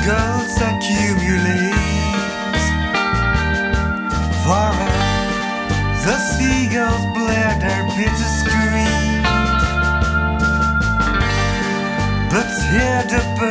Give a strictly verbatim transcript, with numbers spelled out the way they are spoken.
seagulls accumulate. Far out, the seagulls blare their bitter scream. But here the birds